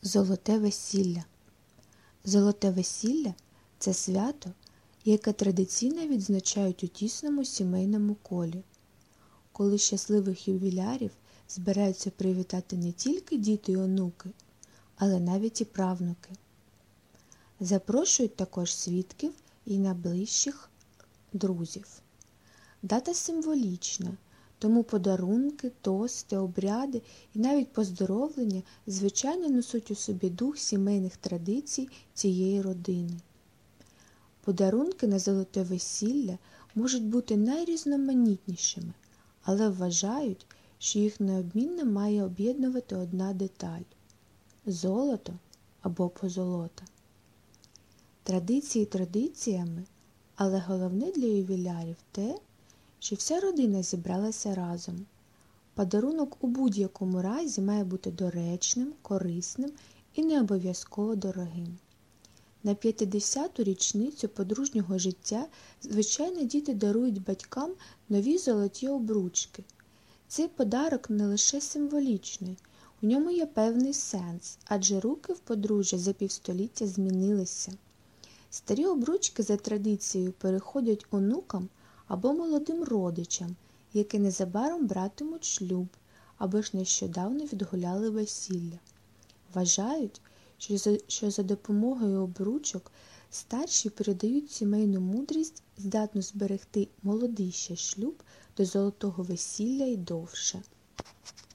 Золоте весілля. Золоте весілля – це свято, яке традиційно відзначають у тісному сімейному колі, коли щасливих ювілярів збираються привітати не тільки діти й онуки, але навіть і правнуки. Запрошують також свідків і найближчих друзів. Дата символічна, тому подарунки, тости, обряди і навіть поздоровлення звичайно несуть у собі дух сімейних традицій цієї родини. Подарунки на золоте весілля можуть бути найрізноманітнішими, але вважають, що їх неодмінно має об'єднувати одна деталь – золото або позолота. Традиції традиціями, але головне для ювілярів те, що вся родина зібралася разом. Подарунок у будь-якому разі має бути доречним, корисним і не обов'язково дорогим. На 50-ту річницю подружнього життя, звичайно, діти дарують батькам нові золоті обручки. Цей подарок не лише символічний, у ньому є певний сенс, адже руки в подружжя за півстоліття змінилися. Старі обручки за традицією переходять онукам або молодим родичам, які незабаром братимуть шлюб, або ж нещодавно відгуляли весілля. Вважають, що за допомогою обручок старші передають сімейну мудрість, здатну зберегти молодий ще шлюб до золотого весілля й довше.